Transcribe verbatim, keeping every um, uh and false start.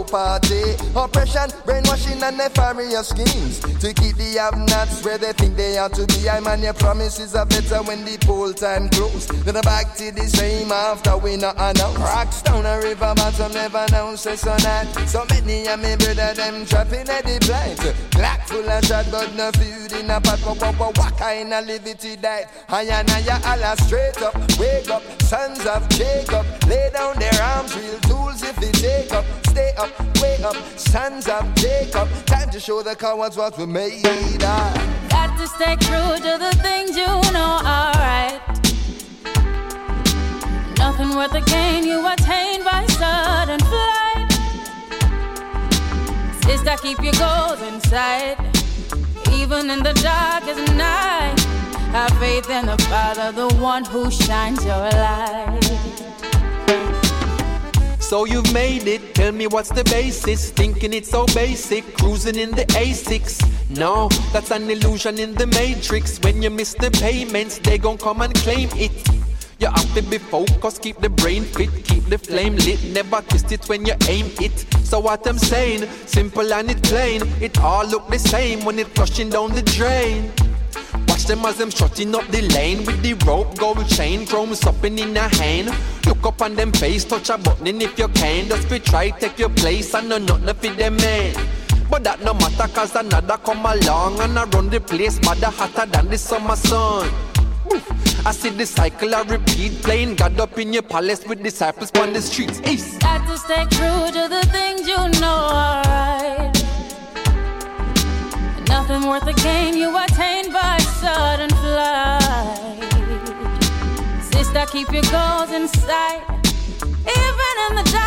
party. Oppression, brainwashing and nefarious schemes to keep the have-nots where they think they ought to be. I man, your promises are better when the poll time close. Then I back to the same after we not announce. Rocks down a river bottom, never know say so that. So many of me brother them trapping at the blind. Black full of shot but no food in a pot. What, what, what kind of liberty that? I and I Allah straight up, wake up, sons of Jacob. Lay down their arms, real tools if they take up. Stay up, wake up, sons of Jacob. Time to show the cowards what we made of. Got to stay true to the things you know are right. Nothing worth the gain you attain by sudden flight. Sister, keep your goals in sight. Even in the darkest night, have faith in the Father, the one who shines your light. So you've made it, tell me what's the basis. Thinking it's so basic, cruising in the A six. No, that's an illusion in the matrix. When you miss the payments, they gon' come and claim it. You have to be focused, keep the brain fit, keep the flame lit, never twist it when you aim it. So what I'm saying, simple and it plain, it all look the same when it flushing down the drain. Watch them as them shutting up the lane with the rope, gold chain, chrome supping in a hand. Look up on them face, touch a button if you can. Just be try take your place and no nothing for them man. But that no matter cause another come along and I run the place, mother hotter than the summer sun. I see the cycle I repeat, playing God up in your palace with disciples on the streets. East. Got to stay true to the things you know are right. Nothing worth the gain you attain by sudden flight. Sister, keep your goals in sight. Even in the